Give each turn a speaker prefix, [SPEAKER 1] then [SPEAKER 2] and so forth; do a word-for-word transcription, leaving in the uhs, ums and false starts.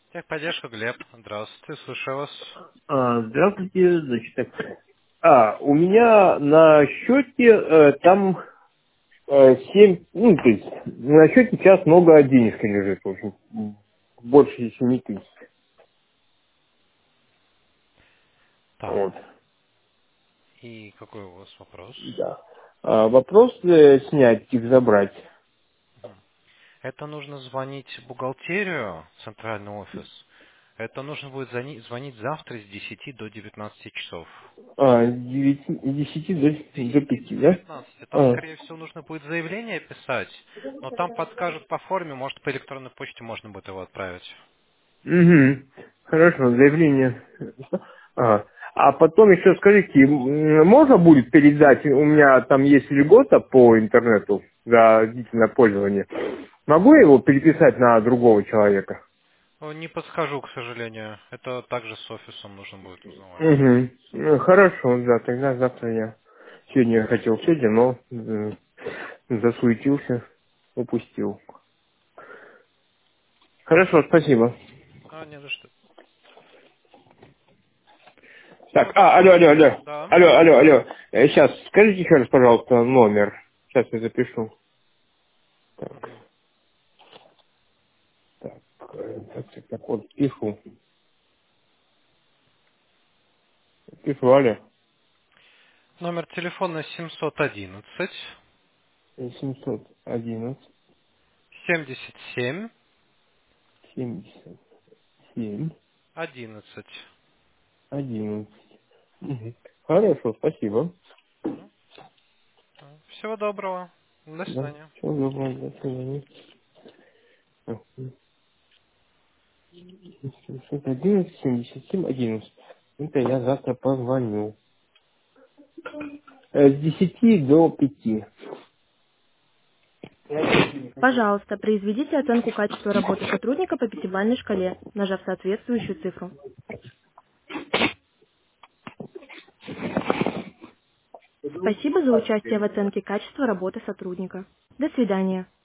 [SPEAKER 1] Техподдержка, Глеб. Здравствуйте, слушаю вас.
[SPEAKER 2] А, здравствуйте, значит, так. А, у меня на счете э, там э, семь, ну, то есть на счете сейчас много денежки лежит, в общем, м, больше семи тысяч.
[SPEAKER 1] Так,
[SPEAKER 2] Вот,
[SPEAKER 1] и какой у вас вопрос?
[SPEAKER 2] да. А, вопрос э, снять их, забрать.
[SPEAKER 1] Это нужно звонить в бухгалтерию, центральный офис. Это нужно будет звони- звонить завтра с десяти до девятнадцати часов.
[SPEAKER 2] А, с девяти, с десяти до,
[SPEAKER 1] С
[SPEAKER 2] до
[SPEAKER 1] десяти
[SPEAKER 2] пяти,
[SPEAKER 1] до
[SPEAKER 2] да?
[SPEAKER 1] девятнадцати. Там,
[SPEAKER 2] А,
[SPEAKER 1] скорее всего, нужно будет заявление писать, но там подскажут по форме, может, по электронной почте можно будет его отправить.
[SPEAKER 2] угу. Хорошо, заявление. А, а потом еще скажите, м, можно будет передать, у меня там есть льгота по интернету за длительное пользование. Могу я его переписать на другого человека?
[SPEAKER 1] Ну, не подскажу, к сожалению. Это также с офисом нужно будет узнавать.
[SPEAKER 2] Угу. Хорошо, да, тогда завтра я. Сегодня я хотел сегодня, но э, засуетился, упустил. Хорошо, спасибо.
[SPEAKER 1] А, не за что.
[SPEAKER 2] Так,
[SPEAKER 1] Всего
[SPEAKER 2] а, алло,
[SPEAKER 1] доброго.
[SPEAKER 2] алло, алло.
[SPEAKER 1] Да.
[SPEAKER 2] Алло, алло, алло. Сейчас, скажите еще раз, пожалуйста, номер. Сейчас я запишу. Так,
[SPEAKER 1] Мгм.
[SPEAKER 2] так, э, так, так, так, вот, пишу. Пишу, алло.
[SPEAKER 1] Номер телефона семьсот одиннадцать
[SPEAKER 2] семьсот одиннадцать,
[SPEAKER 1] семьдесят семь
[SPEAKER 2] семьдесят семь,
[SPEAKER 1] одиннадцать.
[SPEAKER 2] одиннадцать. Мгм. Хорошо, спасибо.
[SPEAKER 1] Ну, всего доброго. До
[SPEAKER 2] Да,
[SPEAKER 1] свидания.
[SPEAKER 2] всего доброго, до свидания. Так, семьсот одиннадцать, семьдесят семь, одиннадцать. Это я завтра позвоню. Э, С десяти до пяти. Я больше не хотел.
[SPEAKER 3] Пожалуйста, произведите оценку качества работы сотрудника по пятибалльной шкале, нажав соответствующую цифру. Спасибо за участие в оценке качества работы сотрудника. До свидания.